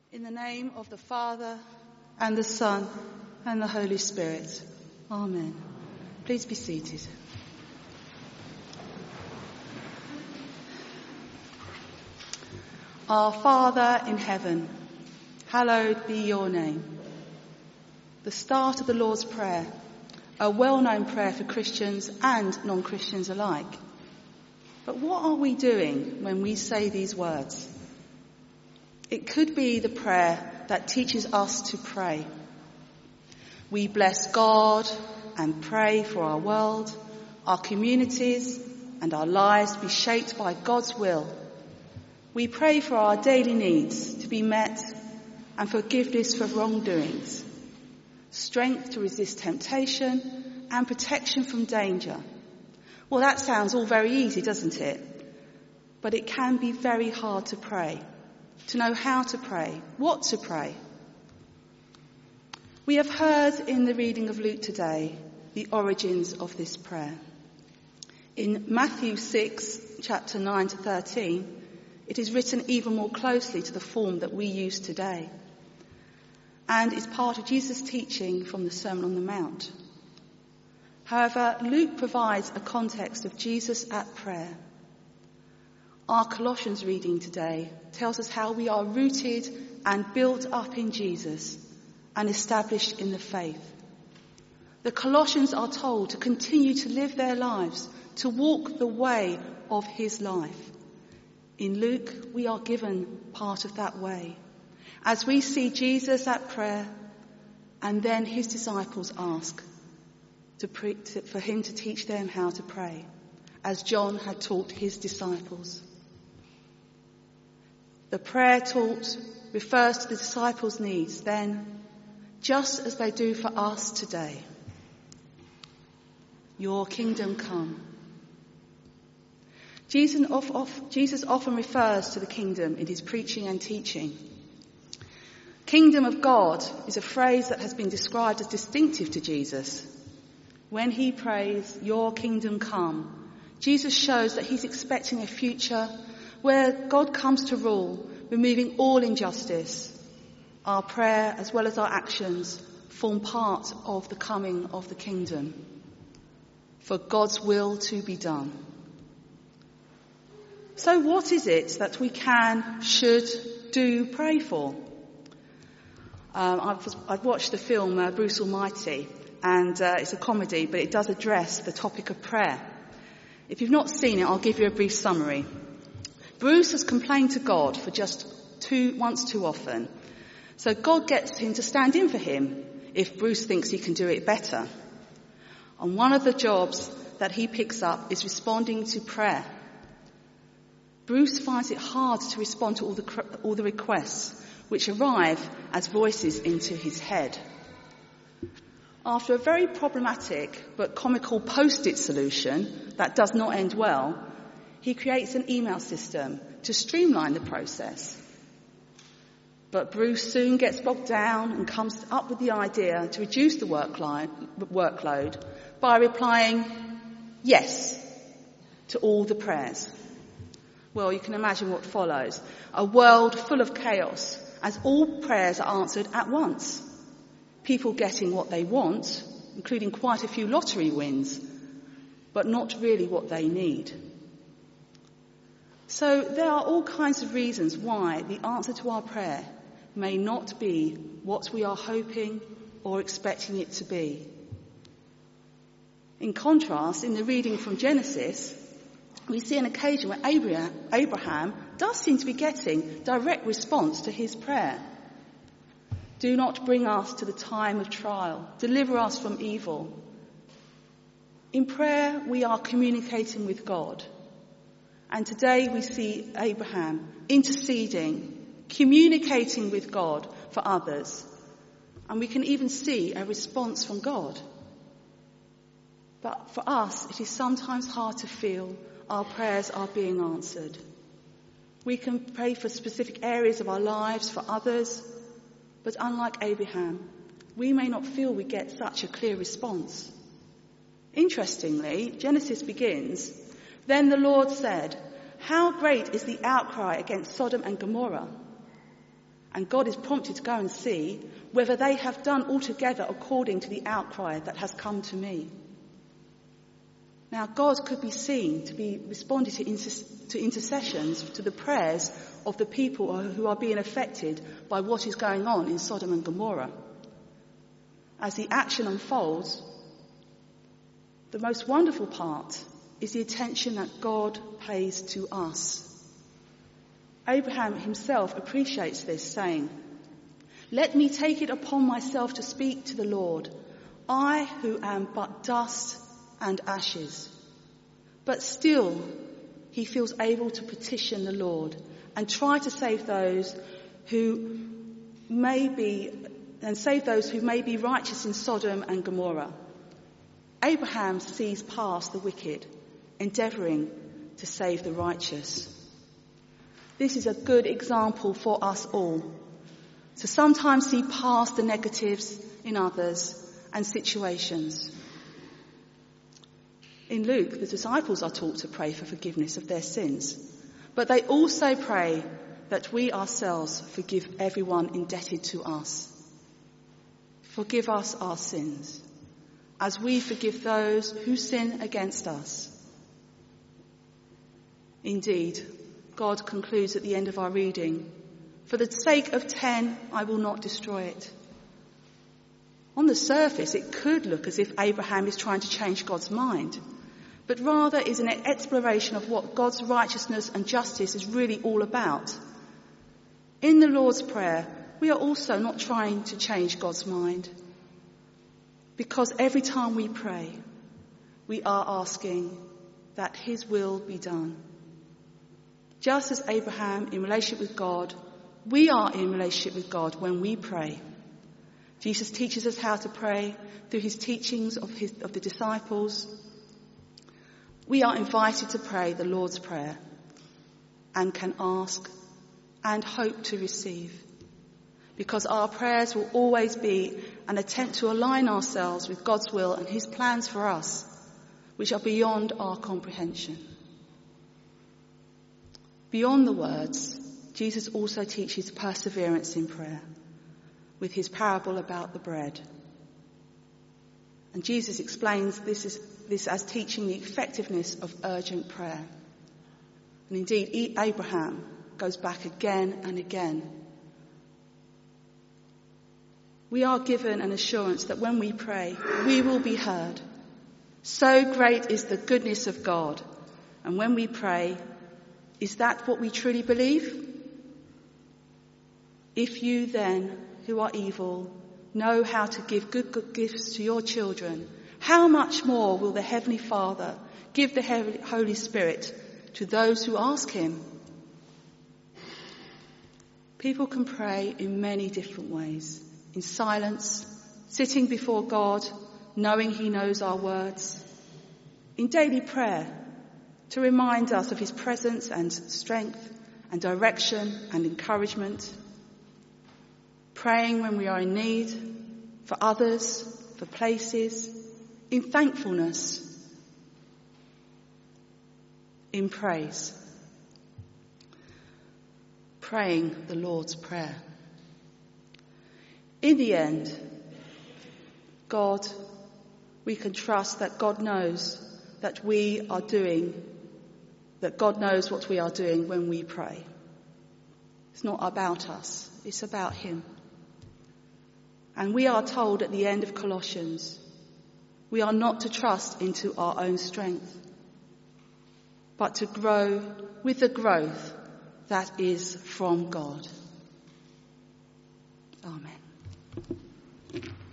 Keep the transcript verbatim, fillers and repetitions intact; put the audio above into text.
In the name of the Father, and the Son, and the Holy Spirit. Amen. Please be seated. Our Father in heaven, hallowed be your name. The start of the Lord's Prayer, a well-known prayer for Christians and non-Christians alike. But what are we doing when we say these words? It could be the prayer that teaches us to pray. We bless God and pray for our world, our communities, and our lives to be shaped by God's will. We pray for our daily needs to be met and forgiveness for wrongdoings, strength to resist temptation, and protection from danger. Well, that sounds all very easy, doesn't it? But it can be very hard to pray, to know how to pray, what to pray. We have heard in the reading of Luke today the origins of this prayer. In Matthew six, chapter nine to thirteen, it is written even more closely to the form that we use today, and is part of Jesus' teaching from the Sermon on the Mount. However, Luke provides a context of Jesus at prayer. Our Colossians reading today tells us how we are rooted and built up in Jesus and established in the faith. The Colossians are told to continue to live their lives, to walk the way of his life. In Luke, we are given part of that way, as we see Jesus at prayer, and then his disciples ask to pre- to, for him to teach them how to pray, as John had taught his disciples. The prayer taught refers to the disciples' needs then, just as they do for us today. Your kingdom come. Jesus, of, of, Jesus often refers to the kingdom in his preaching and teaching. Kingdom of God is a phrase that has been described as distinctive to Jesus. When he prays, your kingdom come, Jesus shows that he's expecting a future where God comes to rule, removing all injustice. Our prayer, as well as our actions, form part of the coming of the kingdom, for God's will to be done. So what is it that we can, should, do pray for? Um, I've, I've watched the film uh, Bruce Almighty, and uh, it's a comedy, but it does address the topic of prayer. If you've not seen it, I'll give you a brief summary. Bruce has complained to God for just too, once too often. So God gets him to stand in for him if Bruce thinks he can do it better. And one of the jobs that he picks up is responding to prayer. Bruce finds it hard to respond to all the, all the requests which arrive as voices into his head. After a very problematic but comical post-it solution that does not end well, he creates an email system to streamline the process. But Bruce soon gets bogged down and comes up with the idea to reduce the workload by replying yes to all the prayers. Well, you can imagine what follows. A world full of chaos as all prayers are answered at once. People getting what they want, including quite a few lottery wins, but not really what they need. So there are all kinds of reasons why the answer to our prayer may not be what we are hoping or expecting it to be. In contrast, in the reading from Genesis, we see an occasion where Abraham, Abraham does seem to be getting direct response to his prayer. Do not bring us to the time of trial. Deliver us from evil. In prayer, we are communicating with God. And today we see Abraham interceding, communicating with God for others. And we can even see a response from God. But for us, it is sometimes hard to feel our prayers are being answered. We can pray for specific areas of our lives, for others, but unlike Abraham, we may not feel we get such a clear response. Interestingly, Genesis begins, "Then the Lord said, how great is the outcry against Sodom and Gomorrah?" And God is prompted to go and see whether they have done altogether according to the outcry that has come to me. Now, God could be seen to be responding to, inter- to intercessions, to the prayers of the people who are being affected by what is going on in Sodom and Gomorrah. As the action unfolds, the most wonderful part is the attention that God pays to us. Abraham himself appreciates this, saying, "Let me take it upon myself to speak to the Lord, I who am but dust and ashes." But still, he feels able to petition the Lord and try to save those who may be, and save those who may be righteous in Sodom and Gomorrah. Abraham sees past the wicked, endeavouring to save the righteous. This is a good example for us all, to sometimes see past the negatives in others and situations. In Luke, the disciples are taught to pray for forgiveness of their sins, but they also pray that we ourselves forgive everyone indebted to us. Forgive us our sins, as we forgive those who sin against us. Indeed, God concludes at the end of our reading, "For the sake of ten, I will not destroy it." On the surface, it could look as if Abraham is trying to change God's mind, but rather is an exploration of what God's righteousness and justice is really all about. In the Lord's Prayer, we are also not trying to change God's mind, because every time we pray, we are asking that his will be done. Just as Abraham in relationship with God, we are in relationship with God when we pray. Jesus teaches us how to pray through his teachings of, his, of the disciples. We are invited to pray the Lord's Prayer and can ask and hope to receive, because our prayers will always be an attempt to align ourselves with God's will and his plans for us, which are beyond our comprehension. Beyond the words, Jesus also teaches perseverance in prayer with his parable about the bread. And Jesus explains this, is, this as teaching the effectiveness of urgent prayer. And indeed, Abraham goes back again and again. We are given an assurance that when we pray, we will be heard. So great is the goodness of God. And when we pray, is that what we truly believe? If you then, who are evil, know how to give good, good gifts to your children, how much more will the Heavenly Father give the Holy Spirit to those who ask him? People can pray in many different ways. In silence, sitting before God, knowing he knows our words. In daily prayer, to remind us of his presence and strength and direction and encouragement. Praying when we are in need, for others, for places, in thankfulness, in praise. Praying the Lord's Prayer. In the end, God, we can trust that God knows that we are doing, that God knows what we are doing when we pray. It's not about us, it's about him. And we are told at the end of Colossians, we are not to trust into our own strength, but to grow with the growth that is from God. Amen.